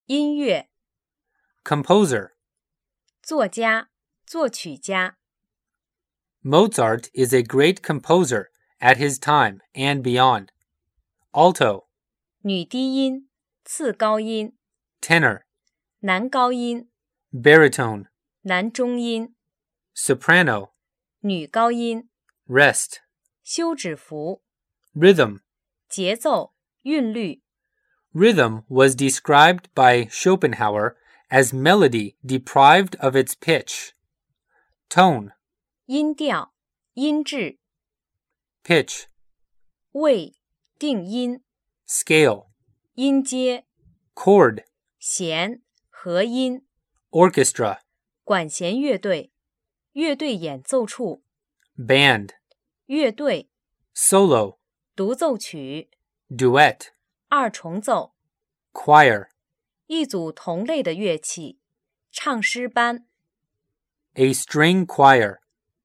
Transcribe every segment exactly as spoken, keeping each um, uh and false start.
音乐 Composer. 作家作曲家 Mozart is a great composer at his time and beyond. Alto. 女低音次高音 Tenor. 男高音 Baritone. 男中音 Soprano. 女高音 Rest. 休止符 Rhythm. 节奏韵律 Rhythm was described by Schopenhauer as melody deprived of its pitch. Tone. 音调音质 Pitch. 位定音 Scale. 音阶 Chord. 弦和音 Orchestra. 管弦乐队乐队演奏处 Band. 乐队 Solo. 独奏曲 Duet. 二重奏 Choir. 一组同类的乐器唱诗班 A string choir.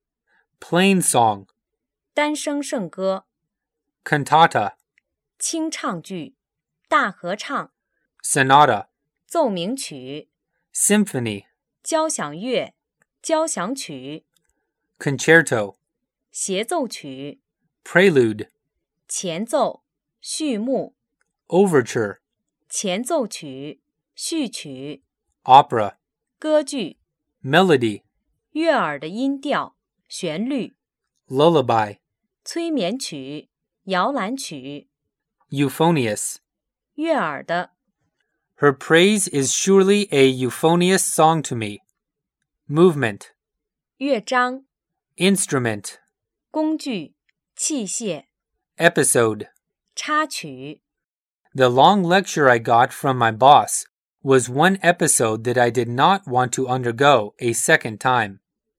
Plain song. 单声圣歌 Cantata. 清唱剧大合唱 Sonata. 奏鸣曲 Symphony. 交响乐交响曲 Concerto. 协奏曲 Prelude. 前奏序幕 Overture. 前奏曲序曲 Opera. 歌剧 Melody. 悦耳的音调旋律 Lullaby. 催眠曲摇篮曲 Euphonious. 悦耳的 Her praise is surely a euphonious song to me. Movement. 乐章 Instrument. 工具器械 Episode. 插曲 The long lecture I got from my boss was one episode that I did not want to undergo a second time.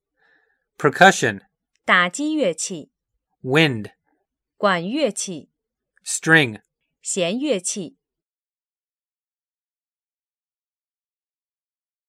Percussion. 打击乐器 Wind. 管乐器 String. 弦乐器